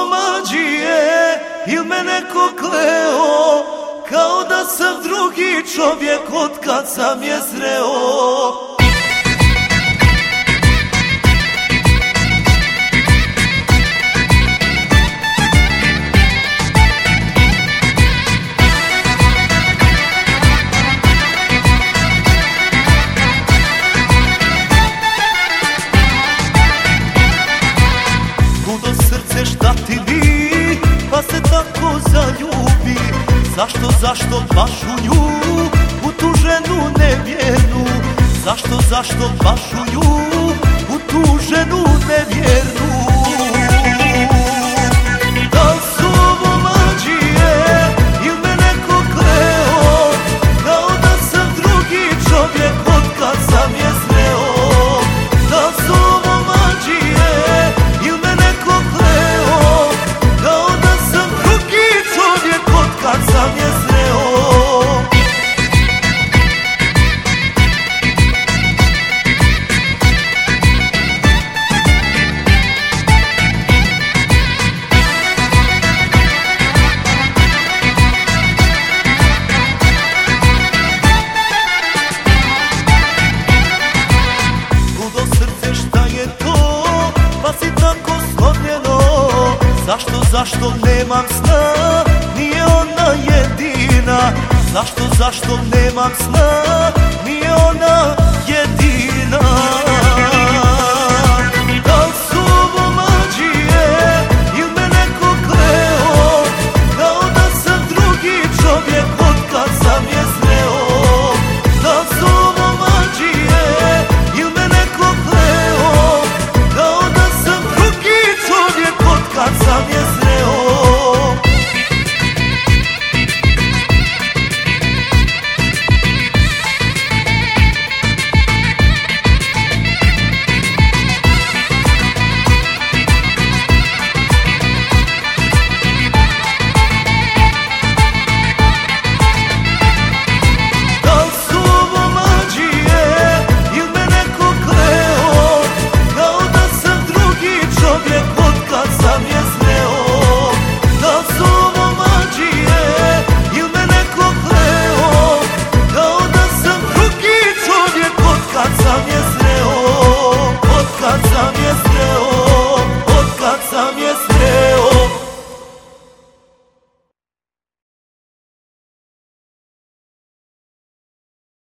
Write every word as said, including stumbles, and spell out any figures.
omađije il me neko kleo, kao da sam drugi čovjek od kad sam je zreo. Ludo srce šta ti bi, pa se tako zaljubi. Zašto, zašto baš u nju, u tu ženu nevjernu? Zašto, zašto baš u nju, u tu ženu nevjernu? Da li su ovo mađije, il me neko kleo, kao da sam drugi čovjek od kad sam je zreo? Da li su ovo mađije, il me neko kleo, kao da sam drugi čovjek od kad sam je zreo? Ludo srce šta je to, pa si tako slomljeno? Zašto, zašto nemam sna, nije ona jedina? Zašto, zašto nemam sna, nije ona jedina?